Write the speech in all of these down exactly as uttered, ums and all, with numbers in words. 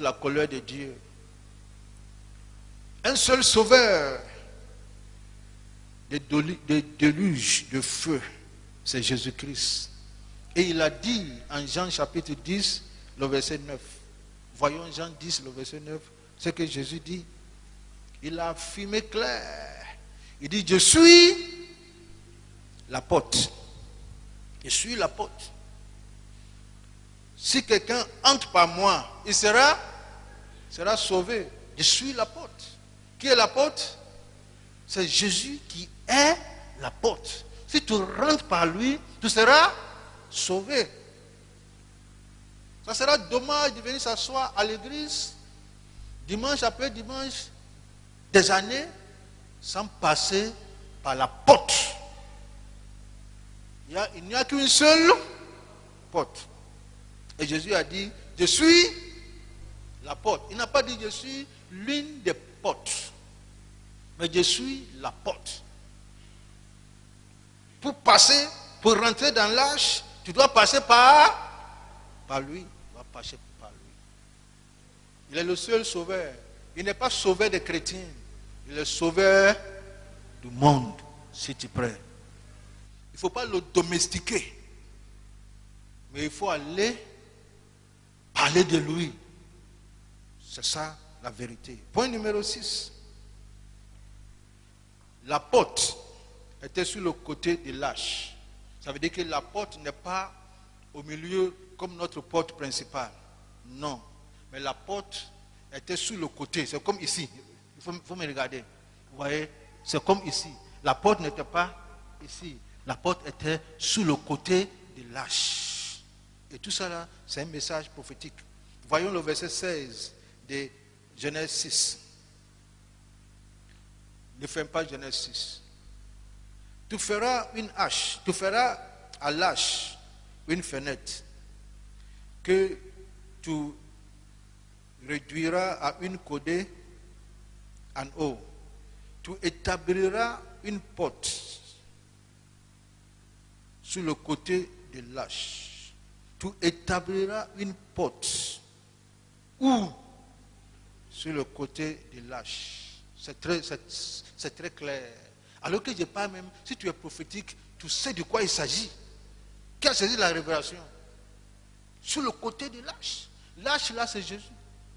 la colère de Dieu. Un seul sauveur des déluges de feu, c'est Jésus-Christ. Et il a dit en Jean chapitre dix, le verset neuf. Voyons Jean dix, le verset neuf, ce que Jésus dit. Il a affirmé clair. Il dit, je suis la porte. Je suis la porte. Si quelqu'un entre par moi, il sera, sera sauvé. Je suis la porte. Qui est la porte? C'est Jésus qui est la porte. Si tu rentres par lui, tu seras sauvé. Ça sera dommage de venir s'asseoir à l'église dimanche après dimanche, des années, sans passer par la porte. Il, y a, il n'y a qu'une seule porte. Et Jésus a dit, je suis la porte. Il n'a pas dit, je suis l'une des portes. Mais je suis la porte. Pour passer, pour rentrer dans l'arche, tu dois passer par, par lui. Tu dois passer par lui. Il est le seul sauveur. Il n'est pas sauveur des chrétiens. Il est sauveur du monde, si tu es prêt. Il ne faut pas le domestiquer. Mais il faut aller parler de lui. C'est ça la vérité. Point numéro six. La porte était sur le côté de l'arche. Ça veut dire que la porte n'est pas au milieu comme notre porte principale. Non. Mais la porte était sur le côté. C'est comme ici. Il faut, faut me regarder. Vous voyez? C'est comme ici. La porte n'était pas ici. La porte était sur le côté de l'arche. Et tout ça là, c'est un message prophétique. Voyons le verset seize de Genèse six. Ne ferme pas Genèse six. Tu feras une hache, tu feras à l'hache une fenêtre que tu réduiras à une coudée en haut. Tu établiras une porte sur le côté de l'hache. Tu établiras une porte où? Sur le côté de l'hache. C'est très, c'est, c'est très clair. Alors que je parle même, si tu es prophétique, tu sais de quoi il s'agit. Quelle c'est la révélation? Sur le côté de l'âche. L'âche là, c'est Jésus.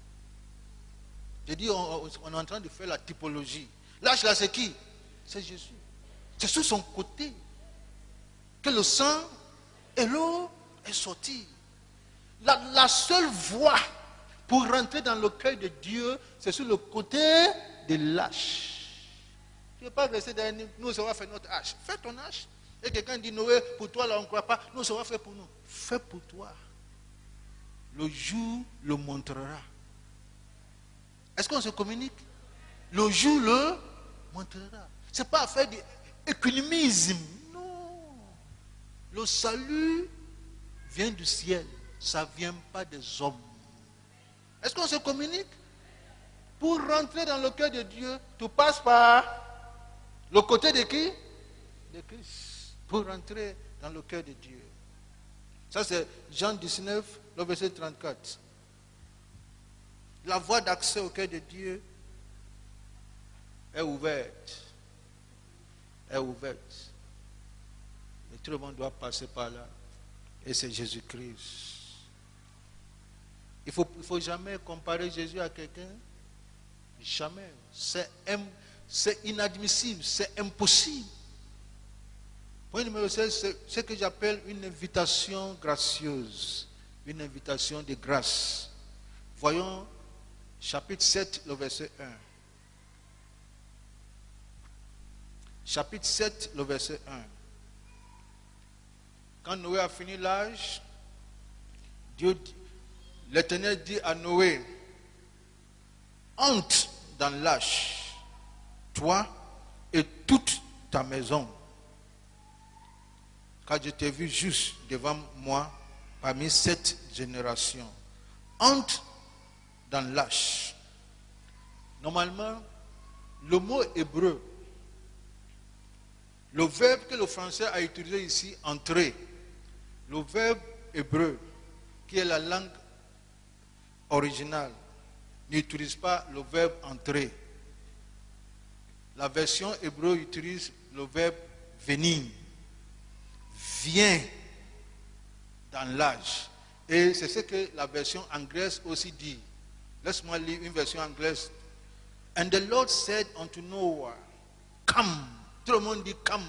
Je dis, on, on est en train de faire la typologie. L'âche là, c'est qui? C'est Jésus. C'est sur son côté que le sang et l'eau est sorti. La, la seule voie pour rentrer dans le cœur de Dieu, c'est sur le côté de l'âche. Tu ne peux pas rester derrière nous, ça va faire notre hache. Fais ton hache. Et quelqu'un dit, Noé, pour toi, là, on ne croit pas. Nous, ça va faire pour nous. Fais pour toi. Le jour le montrera. Est-ce qu'on se communique? Le jour le montrera. Ce n'est pas affaire d'économisme. Non. Le salut vient du ciel. Ça ne vient pas des hommes. Est-ce qu'on se communique? Pour rentrer dans le cœur de Dieu, tu passes par le côté de qui? De Christ. Pour rentrer dans le cœur de Dieu. Ça c'est Jean dix-neuf, le verset trente-quatre. La voie d'accès au cœur de Dieu est ouverte. Est ouverte. Et tout le monde doit passer par là. Et c'est Jésus-Christ. Il ne faut, il faut jamais comparer Jésus à quelqu'un. Jamais. C'est, c'est inadmissible. C'est impossible. Point numéro seize, c'est ce que j'appelle une invitation gracieuse. Une invitation de grâce. Voyons chapitre sept, le verset un. Chapitre sept, le verset un. Quand Noé a fini l'âge, Dieu, l'Éternel dit à Noé, entre dans l'âche, toi et toute ta maison. Car je t'ai vu juste devant moi parmi cette génération. Entre dans l'âche. Normalement, le mot hébreu, le verbe que le français a utilisé ici, entrer, le verbe hébreu, qui est la langue originale, n'utilise pas le verbe entrer. La version hébreu utilise le verbe venir. Viens dans l'âge. Et c'est ce que la version anglaise aussi dit. Laisse-moi lire une version anglaise. And the Lord said unto Noah, come. Tout le monde dit come.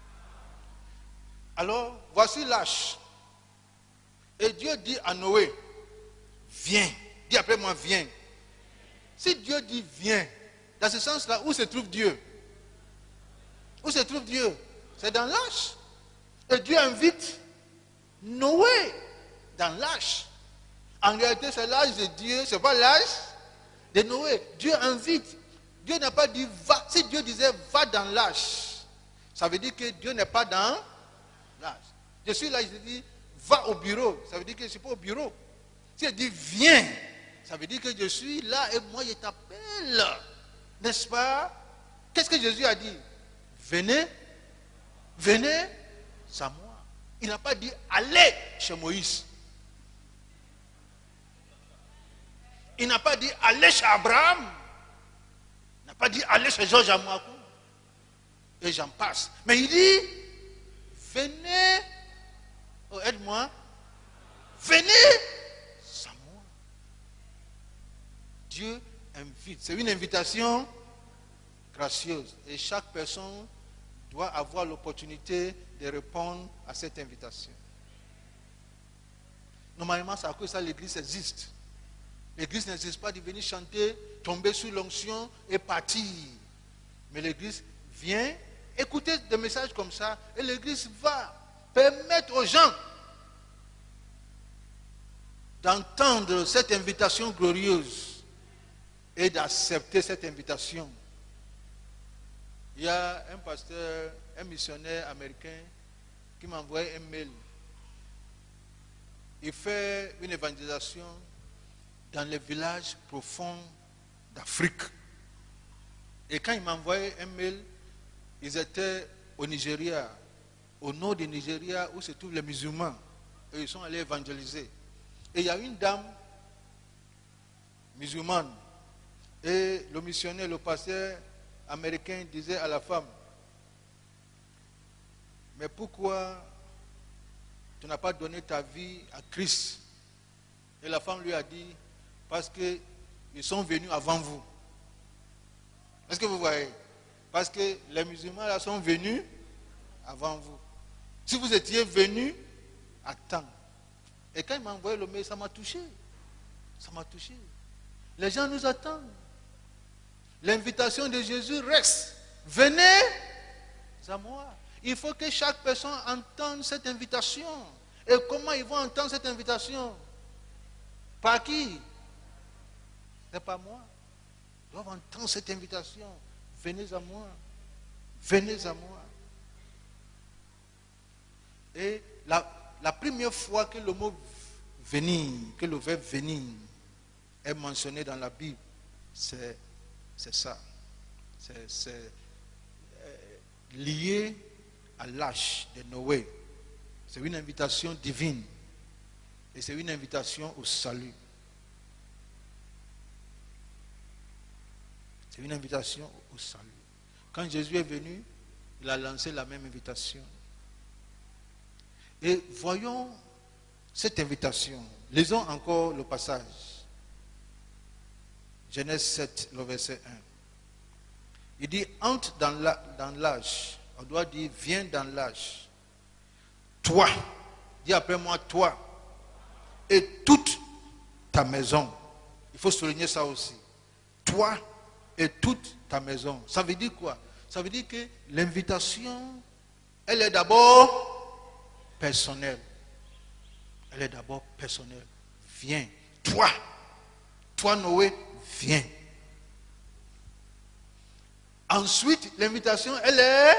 Alors, voici l'âge. Et Dieu dit à Noé, viens. Dis après moi, viens. Si Dieu dit viens, dans ce sens-là, où se trouve Dieu? Où se trouve Dieu? C'est dans l'âge. Et Dieu invite Noé dans l'âge. En réalité, c'est l'âge de Dieu, ce n'est pas l'âge de Noé. Dieu invite. Dieu n'a pas dit va. Si Dieu disait va dans l'âge, ça veut dire que Dieu n'est pas dans l'âge. Je suis là, je dis va au bureau. Ça veut dire que je ne suis pas au bureau. Si il dit viens, ça veut dire que je suis là et moi je t'appelle. N'est-ce pas? Qu'est-ce que Jésus a dit? Venez, venez à moi. Il n'a pas dit allez chez Moïse. Il n'a pas dit allez chez Abraham. Il n'a pas dit allez chez Georges Amouakou. Et j'en passe. Mais il dit venez, oh, aide-moi, venez à moi. Dieu invite. C'est une invitation gracieuse. Et chaque personne doit avoir l'opportunité de répondre à cette invitation. Normalement, c'est à cause de ça que l'église existe. L'église n'existe pas de venir chanter, tomber sous l'onction et partir. Mais l'église vient écouter des messages comme ça et l'église va permettre aux gens d'entendre cette invitation glorieuse et d'accepter cette invitation. Il y a un pasteur, un missionnaire américain qui m'a envoyé un mail. Il fait une évangélisation dans les villages profonds d'Afrique. Et quand il m'a envoyé un mail, ils étaient au Nigeria, au nord du Nigeria où se trouvent les musulmans. Et ils sont allés évangéliser. Et il y a une dame musulmane. Et le missionnaire, le pasteur américain disait à la femme, mais pourquoi tu n'as pas donné ta vie à Christ? Et la femme lui a dit, parce qu'ils sont venus avant vous. Est-ce que vous voyez? Parce que les musulmans là sont venus avant vous. Si vous étiez venus à temps. Et quand il m'a envoyé le mail, ça m'a touché. Ça m'a touché. Les gens nous attendent. L'invitation de Jésus reste. Venez à moi. Il faut que chaque personne entende cette invitation. Et comment ils vont entendre cette invitation? Par qui? Ce n'est pas moi. Ils doivent entendre cette invitation. Venez à moi. Venez à moi. Et la, la première fois que le mot venir, que le verbe venir est mentionné dans la Bible, c'est, c'est ça. C'est, c'est euh, lié à l'âge de Noé. C'est une invitation divine. Et c'est une invitation au salut. C'est une invitation au salut. Quand Jésus est venu, il a lancé la même invitation. Et voyons cette invitation. Lisons encore le passage. Genèse sept, le verset un. Il dit, entre dans, la, dans l'âge. On doit dire, viens dans l'âge. Toi, dis après moi, toi, et toute ta maison. Il faut souligner ça aussi. Toi et toute ta maison. Ça veut dire quoi? Ça veut dire que l'invitation, elle est d'abord personnelle. Elle est d'abord personnelle. Viens. Toi. Toi, Noé, viens. Ensuite, l'invitation, elle est,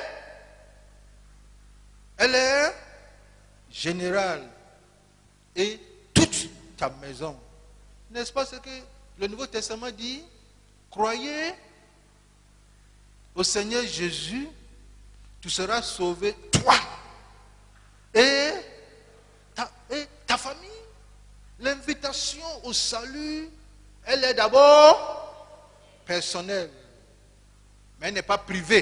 elle est générale. Et toute ta maison. N'est-ce pas ce que le Nouveau Testament dit? Croyez au Seigneur Jésus, tu seras sauvé, toi et ta, et ta famille. L'invitation au salut Elle est d'abord personnelle, mais elle n'est pas privée.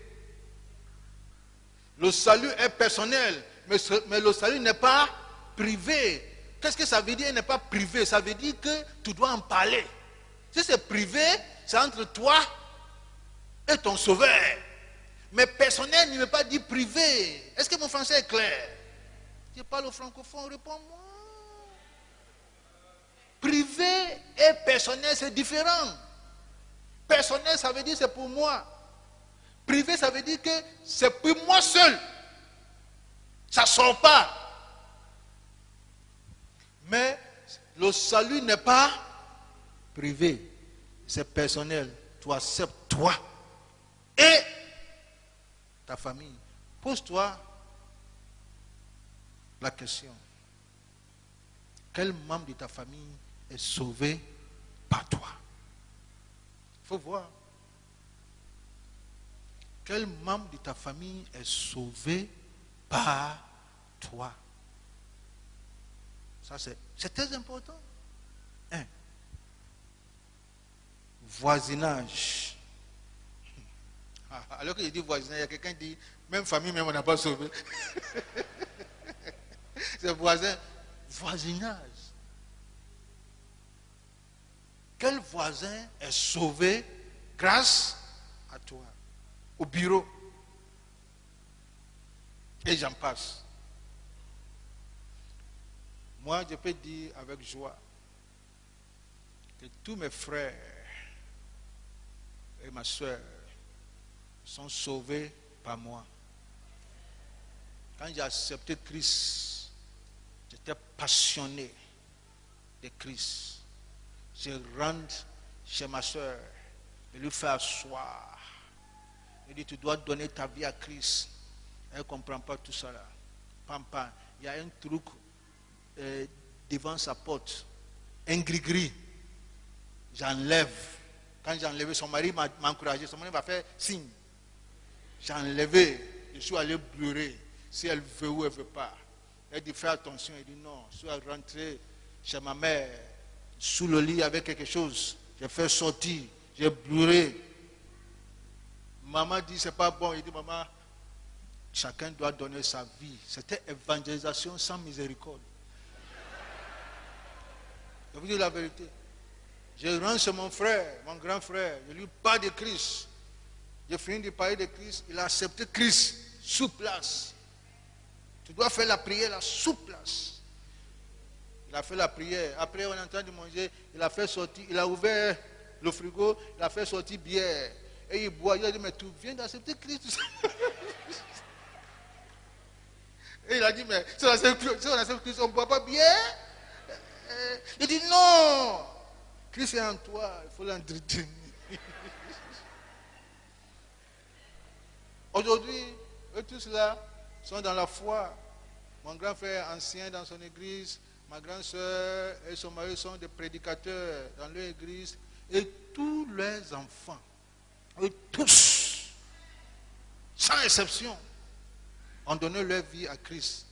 Le salut est personnel, mais, ce, mais le salut n'est pas privé. Qu'est-ce que ça veut dire, elle n'est pas privé? Ça veut dire que tu dois en parler. Si c'est privé, c'est entre toi et ton sauveur. Mais personnel ne veut pas dire privé. Est-ce que mon français est clair? Je parle au francophone, réponds-moi. Privé et personnel, c'est différent. Personnel, ça veut dire c'est pour moi. Privé, ça veut dire que c'est pour moi seul. Ça ne sort pas. Mais le salut n'est pas privé. C'est personnel. Tu acceptes toi et ta famille. Pose-toi la question. Quel membre de ta famille est sauvé par toi? Il faut voir. Quel membre de ta famille est sauvé par toi? Ça, c'est, c'est très important. Un. Voisinage. Alors que je dis voisinage, il y a quelqu'un qui dit, même famille, même on n'a pas sauvé. C'est voisin. Voisinage. Quel voisin est sauvé grâce à toi? Au bureau. Et j'en passe. Moi, je peux dire avec joie que tous mes frères et ma soeur sont sauvés par moi. Quand j'ai accepté Christ, j'étais passionné de Christ. Je rentre chez ma soeur et lui fais asseoir. Il dit, tu dois donner ta vie à Christ. Elle ne comprend pas tout ça là. Pam, pam. Il y a un truc euh, devant sa porte. Un gris-gris. J'enlève. Quand j'ai enlevé, son mari m'a, m'a encouragé. Son mari m'a fait signe. J'ai enlevé. Je suis allé pleurer. Si elle veut ou elle ne veut pas. Elle dit, fais attention. Il dit, non. Je suis rentré chez ma mère, sous le lit avec quelque chose. J'ai fait sortir. J'ai pleuré. Maman dit, c'est pas bon. Il dit, maman, chacun doit donner sa vie. C'était évangélisation sans miséricorde. Je vous dis la vérité. Je rentre chez mon frère, mon grand frère. Je lui parle de Christ. J'ai fini de parler de Christ. Il a accepté Christ sous place. Tu dois faire la prière là, sous place. Il a fait la prière. Après, on est en train de manger. Il a fait sortir. Il a ouvert le frigo. Il a fait sortir bière. Et il boit. Il a dit, mais tu viens d'accepter Christ. Et il a dit, mais si on accepte Christ, on ne boit pas bière. Il dit, non. Christ est en toi. Il faut l'entretenir. Aujourd'hui, eux tous là sont dans la foi. Mon grand frère ancien dans son église, ma grande soeur et son mari sont des prédicateurs dans leur église. Et tous leurs enfants, eux tous, sans exception, ont donné leur vie à Christ.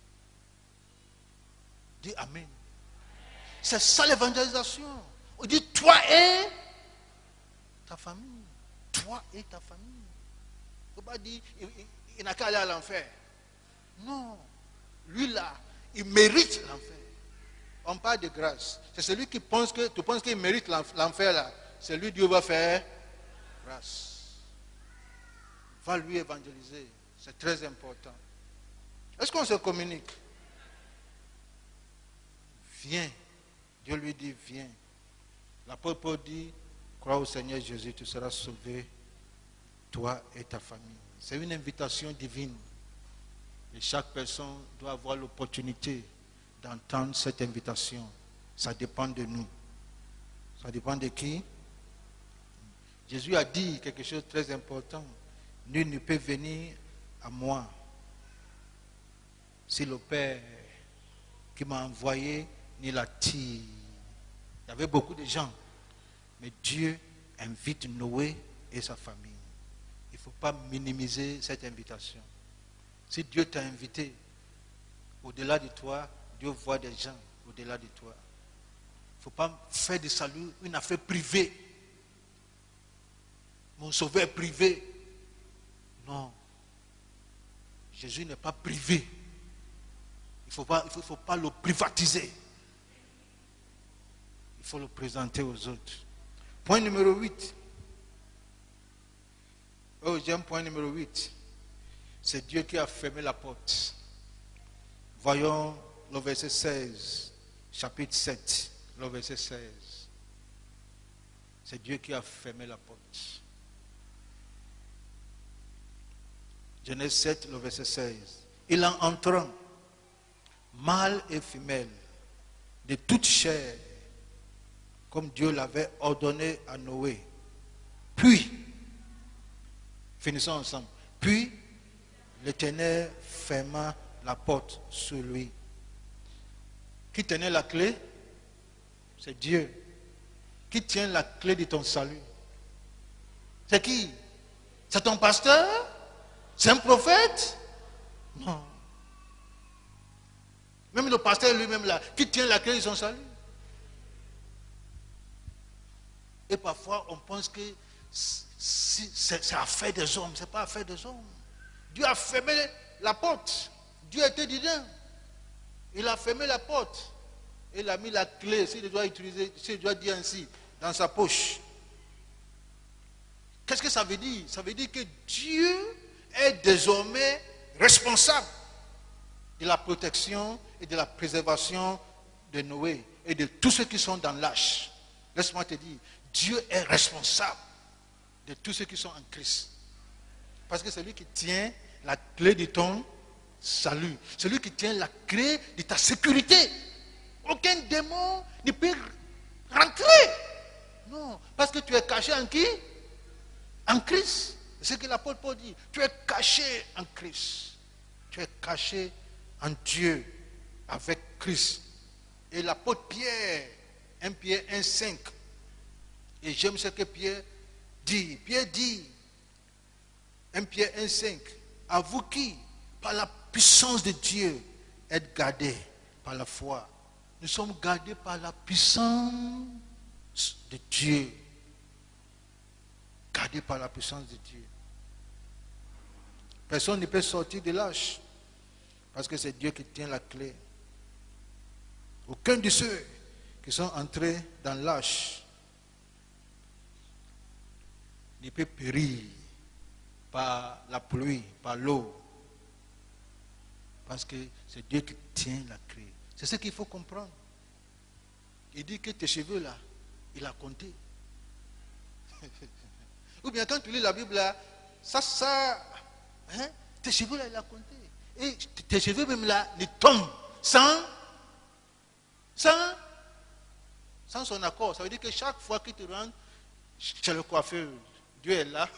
Dis Amen. C'est ça l'évangélisation. On dit toi et ta famille. Toi et ta famille. Il ne faut pas dire il, il, il n'a qu'à aller à l'enfer. Non. Lui là, il mérite l'enfer. On parle de grâce. C'est celui qui pense que tu penses qu'il mérite l'enfer là. C'est lui Dieu va faire grâce. Va lui évangéliser. C'est très important. Est-ce qu'on se communique? Viens. Dieu lui dit viens. L'apôtre Paul dit crois au Seigneur Jésus, tu seras sauvé, toi et ta famille. C'est une invitation divine. Et chaque personne doit avoir l'opportunité d'entendre cette invitation. Ça dépend de nous. Ça dépend de qui? Jésus a dit quelque chose de très important. Nul ne peut venir à moi si le Père qui m'a envoyé n'y l'attire. Il y avait beaucoup de gens. Mais Dieu invite Noé et sa famille. Il ne faut pas minimiser cette invitation. Si Dieu t'a invité, au-delà de toi, Dieu voit des gens au-delà de toi. Il faut pas faire du salut une affaire privée. Mon sauveur privé. Non. Jésus n'est pas privé. Il ne faut pas, il faut, il faut pas le privatiser. Il faut le présenter aux autres. Point numéro huit. Oh, j'aime point numéro huit. C'est Dieu qui a fermé la porte. Voyons le verset seize, chapitre sept, le verset seize. C'est Dieu qui a fermé la porte. Genèse sept, le verset seize. Il en entrant, mâle et femelle, de toute chair, comme Dieu l'avait ordonné à Noé. Puis, finissons ensemble. Puis, l'Éternel ferma la porte sur lui. Qui tenait la clé? C'est Dieu. Qui tient la clé de ton salut? C'est qui? C'est ton pasteur? C'est un prophète? Non. Même le pasteur lui-même là, qui tient la clé de son salut? Et parfois on pense que c'est affaire des hommes. Ce n'est pas affaire des hommes. Dieu a fermé la porte. Dieu était dedans. Il a fermé la porte. Il a mis la clé, s'il doit utiliser, s'il doit dire ainsi, dans sa poche. Qu'est-ce que ça veut dire? Ça veut dire que Dieu est désormais responsable de la protection et de la préservation de Noé et de tous ceux qui sont dans l'arche. Laisse-moi te dire, Dieu est responsable de tous ceux qui sont en Christ. Parce que c'est lui qui tient la clé de ton salut. C'est lui qui tient la clé de ta sécurité. Aucun démon ne peut rentrer. Non, parce que tu es caché en qui? En Christ. C'est ce que l'apôtre Paul dit. Tu es caché en Christ. Tu es caché en Dieu avec Christ. Et l'apôtre Pierre, un Pierre un cinq. Et j'aime ce que Pierre dit. Pierre dit, un Pierre un cinq, à vous qui, par la puissance de Dieu, êtes gardés par la foi. Nous sommes gardés par la puissance de Dieu. Gardés par la puissance de Dieu. Personne ne peut sortir de l'arche parce que c'est Dieu qui tient la clé. Aucun de ceux qui sont entrés dans l'arche ne peut périr par la pluie, par l'eau. Parce que c'est Dieu qui tient la clé. C'est ce qu'il faut comprendre. Il dit que tes cheveux là, il a compté. Ou bien quand tu lis la Bible là, ça, ça, hein, tes cheveux là, il a compté. Et tes cheveux même là, ils tombent sans, sans, sans son accord. Ça veut dire que chaque fois que tu rentres chez le coiffeur, Dieu est là,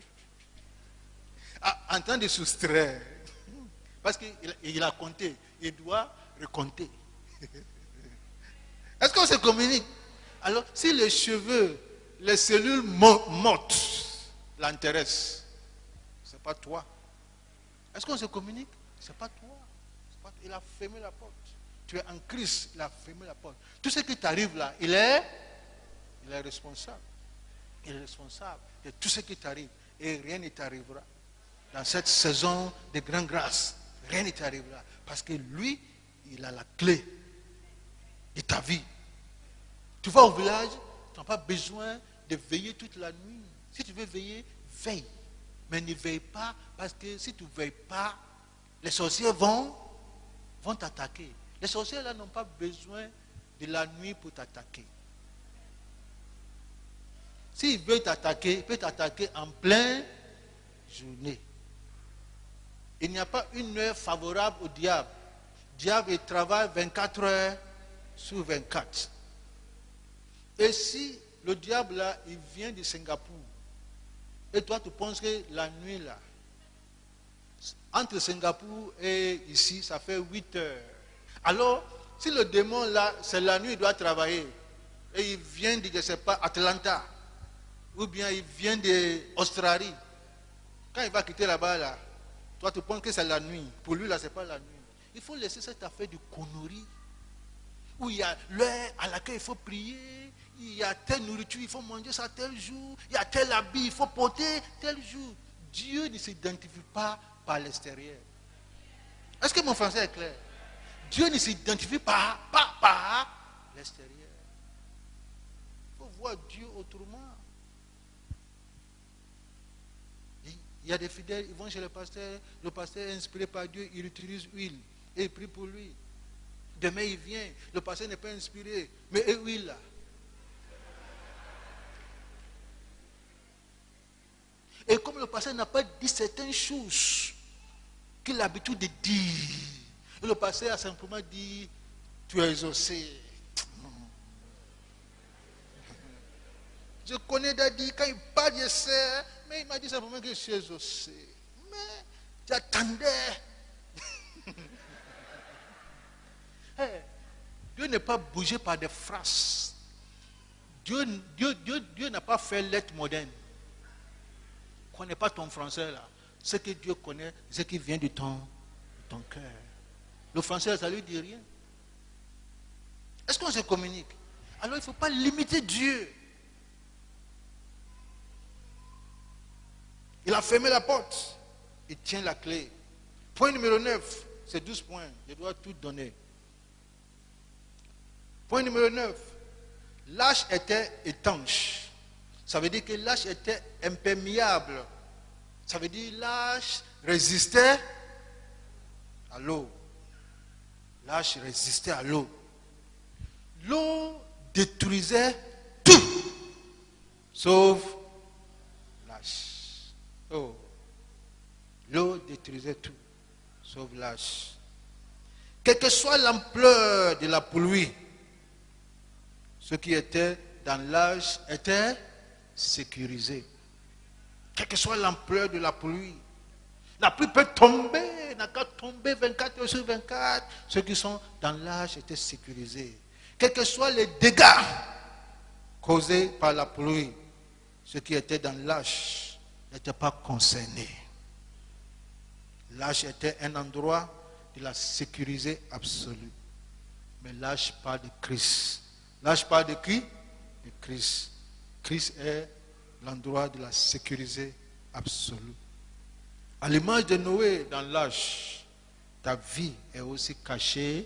en train de soustraire. Parce qu'il il a compté. Il doit recompter. Est-ce qu'on se communique? Alors, si les cheveux, les cellules mortes l'intéressent, ce n'est pas toi. Est-ce qu'on se communique? Ce n'est pas toi. Pas toi. Il a fermé la porte. Tu es en Christ, il a fermé la porte. Tout ce qui t'arrive là, il est, il est responsable. Il est responsable de tout ce qui t'arrive. Et rien ne t'arrivera. Dans cette saison de grande grâce, rien ne t'arrivera. Parce que lui, il a la clé de ta vie. Tu vas au village, tu n'as pas besoin de veiller toute la nuit. Si tu veux veiller, veille. Mais ne veille pas, parce que si tu ne veilles pas, les sorciers vont, vont t'attaquer. Les sorciers là n'ont pas besoin de la nuit pour t'attaquer. S'il veut t'attaquer, il peut t'attaquer en pleine journée. Il n'y a pas une heure favorable au diable. Le diable, il travaille vingt-quatre heures sur vingt-quatre. Et si le diable, là, il vient de Singapour, et toi, tu penses que la nuit, là, entre Singapour et ici, ça fait huit heures. Alors, si le démon, là, c'est la nuit, il doit travailler, et il vient de, je ne sais pas, Atlanta, ou bien il vient d'Australie, quand il va quitter là-bas, là, toi, tu penses que c'est la nuit. Pour lui, là, ce n'est pas la nuit. Il faut laisser cette affaire de connerie. où il y a l'heure à laquelle il faut prier, il y a telle nourriture, il faut manger ça tel jour, il y a tel habit, il faut porter tel jour. Dieu ne s'identifie pas par l'extérieur. Est-ce que mon français est clair? Dieu ne s'identifie pas, pas par l'extérieur. Il faut voir Dieu autrement. Il y a des fidèles, ils vont chez le pasteur, le pasteur est inspiré par Dieu, il utilise huile et il prie pour lui. Demain il vient, le pasteur n'est pas inspiré, mais et huile là. Et comme le pasteur n'a pas dit certaines choses qu'il a l'habitude de dire, et le pasteur a simplement dit, tu es exaucé. Je connais Daddy, quand il parle, je sais, mais il m'a dit simplement que je suis exaucé. Mais j'attendais. Hey, Dieu n'est pas bougé par des phrases. Dieu, Dieu, Dieu, Dieu n'a pas fait lettre moderne. Ne connais pas ton français là. Ce que Dieu connaît, c'est ce qui vient de ton, de ton cœur. Le français, ça ne lui dit rien. Est-ce qu'on se communique? Alors il ne faut pas limiter Dieu. Il a fermé la porte. Il tient la clé. Point numéro neuf. C'est douze points. Je dois tout donner. Point numéro neuf. L'arche était étanche. Ça veut dire que l'arche était imperméable. Ça veut dire que l'arche résistait à l'eau. L'arche résistait à l'eau. L'eau détruisait tout, sauf l'arche. Oh. L'eau détruisait tout, sauf l'arche. Quelle que soit l'ampleur de la pluie, ce qui était dans l'arche était sécurisé. Quelle que soit l'ampleur de la pluie, la pluie peut tomber, n'a qu'à tomber vingt-quatre heures sur vingt-quatre. Ceux qui sont dans l'arche étaient sécurisés. Quels que soient les dégâts causés par la pluie, ceux qui étaient dans l'arche n'étaient pas concernés. L'arche était un endroit de la sécurité absolue. Mais l'arche parle de Christ. L'arche parle de qui? De Christ. Christ est l'endroit de la sécurité absolue. À l'image de Noé dans l'arche, ta vie est aussi cachée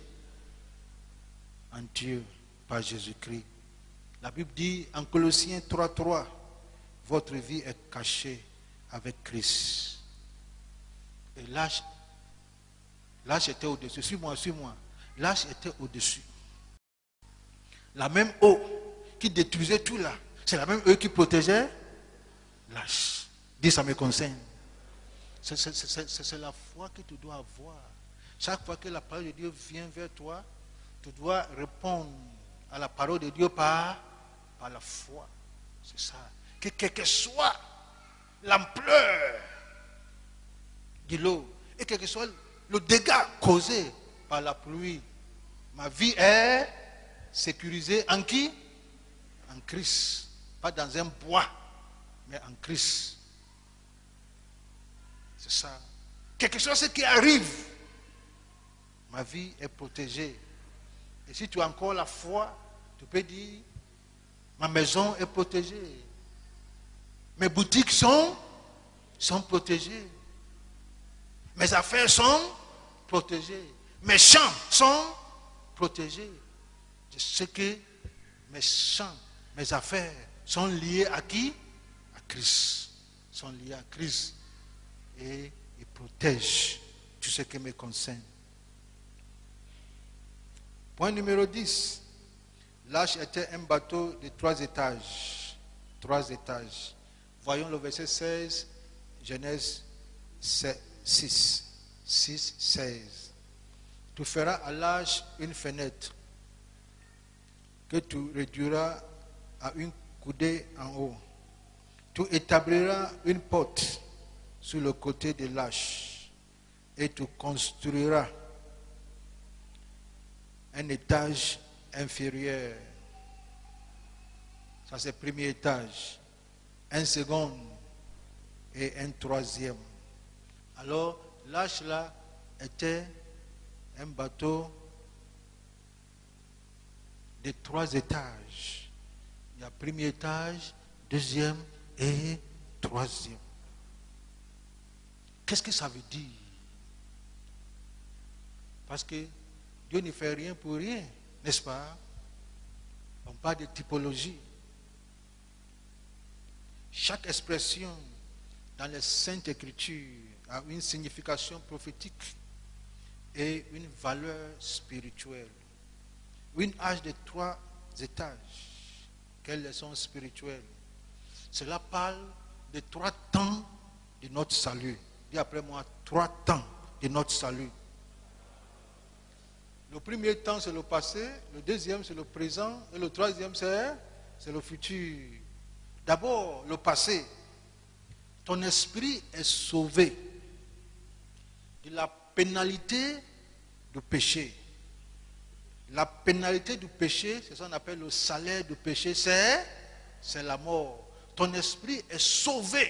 en Dieu par Jésus-Christ. La Bible dit en Colossiens trois trois, votre vie est cachée avec Christ. Et l'arche, l'arche était au-dessus. Suis-moi, suis-moi. L'arche était au-dessus. La même eau qui détruisait tout là, c'est la même eau qui protégeait l'arche. Dis, ça me concerne. C'est, c'est, c'est, c'est la foi que tu dois avoir. Chaque fois que la parole de Dieu vient vers toi, tu dois répondre à la parole de Dieu par, par la foi. C'est ça. Que quelle que soit l'ampleur de l'eau et quel que soit le dégât causé par la pluie, ma vie est sécurisée en qui? En Christ. Pas dans un bois, mais en Christ. C'est ça. Quelque chose qui arrive, ma vie est protégée. Et si tu as encore la foi, tu peux dire, ma maison est protégée. Mes boutiques sont, sont protégées. Mes affaires sont protégées. Mes champs sont protégés. Je sais que mes champs, mes affaires sont liés à qui? À Christ. Sont liés à Christ. Et il protège tout ce qui me concerne. Point numéro dix. L'arche était un bateau de trois étages. Trois étages. Voyons le verset seize, Genèse six. six, seize. Tu feras à l'arche une fenêtre que tu réduiras à une coudée en haut. Tu établiras une porte sur le côté de l'arche et tu construiras un étage inférieur. Ça c'est le premier étage. Un second et un troisième. Alors, l'arche là était un bateau de trois étages. Il y a premier étage, deuxième et troisième. Qu'est-ce que ça veut dire? Parce que Dieu ne fait rien pour rien, n'est-ce pas? On parle de typologie. Chaque expression dans les Saintes Écritures a une signification prophétique et une valeur spirituelle. Une âge de trois étages. Quelles leçons spirituelles? Cela parle de trois temps de notre salut. Dis après moi, trois temps de notre salut. Le premier temps, c'est le passé. Le deuxième, c'est le présent. Et le troisième, c'est, c'est le futur. D'abord, le passé. Ton esprit est sauvé de la pénalité du péché. La pénalité du péché, c'est ça qu'on appelle le salaire du péché, c'est, c'est la mort. Ton esprit est sauvé.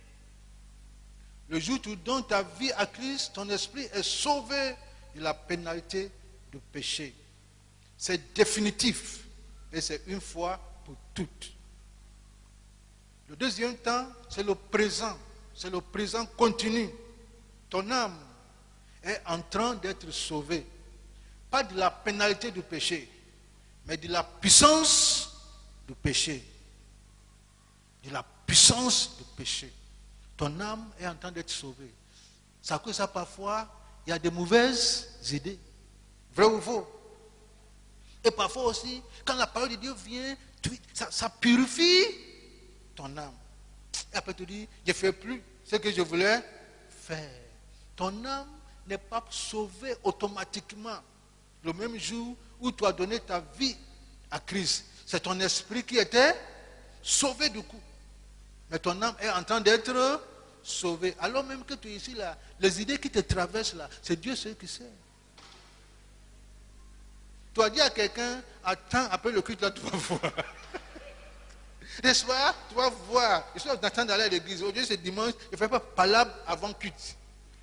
Le jour où tu donnes ta vie à Christ, ton esprit est sauvé de la pénalité du péché. C'est définitif et c'est une fois pour toutes. Le deuxième temps, c'est le présent. C'est le présent continu. Ton âme est en train d'être sauvée. Pas de la pénalité du péché, mais de la puissance du péché. De la puissance du péché. Ton âme est en train d'être sauvée. Ça cause ça parfois, il y a des mauvaises idées. Vrai ou faux? Et parfois aussi, quand la parole de Dieu vient, ça, ça purifie ton âme. Et après tu dis, je ne fais plus ce que je voulais faire. Ton âme n'est pas sauvée automatiquement. Le même jour où tu as donné ta vie à Christ, c'est ton esprit qui était sauvé du coup. Mais ton âme est en train d'être sauvée. Alors même que tu es ici là, les idées qui te traversent là, c'est Dieu seul qui sait. Tu as dit à quelqu'un, attends, après le culte là, tu vas voir. N'est-ce pas? Tu vas voir. Je suis en train d'aller à l'église. Aujourd'hui c'est dimanche, je ne fais pas palabre avant culte.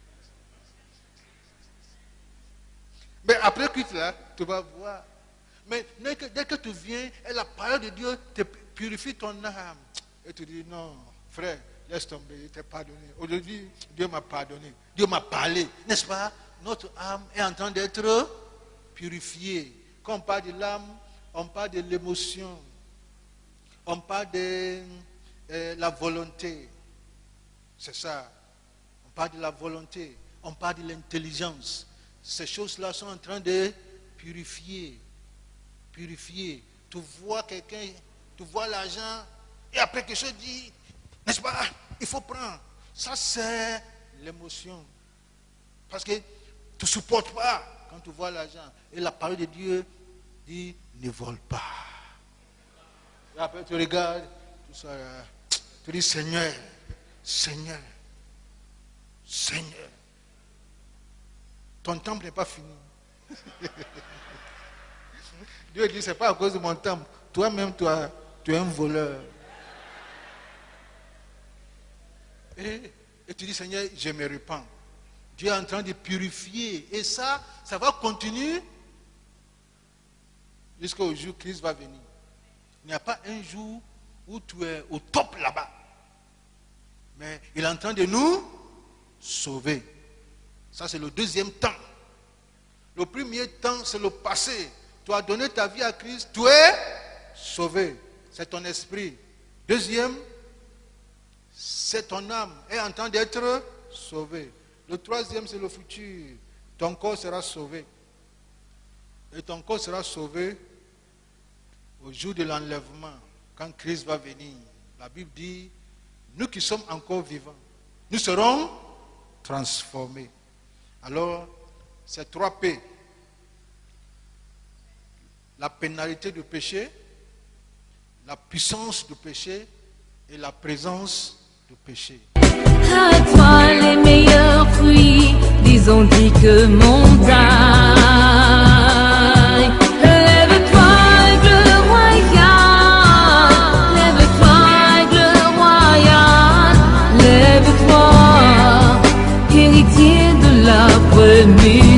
Mais après culte là, tu vas voir. Mais dès que, dès que tu viens, et la parole de Dieu te purifie ton âme. Et tu dis, non, frère, laisse tomber, il t'a pardonné. Aujourd'hui, Dieu m'a pardonné. Dieu m'a parlé. N'est-ce pas? Notre âme est en train d'être purifiée. Quand on parle de l'âme, on parle de l'émotion. On parle de euh, la volonté. C'est ça. On parle de la volonté. On parle de l'intelligence. Ces choses-là sont en train de purifier. Purifier. Tu vois quelqu'un, tu vois l'argent, et après quelque chose dit, n'est-ce pas, il faut prendre. Ça, c'est l'émotion. Parce que tu ne supportes pas quand tu vois l'argent. Et la parole de Dieu dit, ne vole pas. Et après tu regardes, tout ça, tu dis, Seigneur, Seigneur, Seigneur. Ton temple n'est pas fini. Dieu dit, ce n'est pas à cause de mon temple. Toi-même, toi, tu es un voleur. Et, et tu dis, Seigneur, je me repens. Dieu est en train de purifier. Et ça, ça va continuer jusqu'au jour où Christ va venir. Il n'y a pas un jour où tu es au top là-bas. Mais il est en train de nous sauver. Ça, c'est le deuxième temps. Le premier temps, c'est le passé. Tu as donné ta vie à Christ, tu es sauvé. C'est ton esprit. Deuxième, c'est ton âme est en train d'être sauvée. Le troisième, c'est le futur. Ton corps sera sauvé. Et ton corps sera sauvé au jour de l'enlèvement, quand Christ va venir. La Bible dit, nous qui sommes encore vivants, nous serons transformés. Alors, c'est trois P. La pénalité du péché, la puissance du péché et la présence du péché. À toi les meilleurs fruits, disons dit que montagne. Lève-toi, aigle royal, lève-toi, aigle royal, lève-toi, héritier de la première.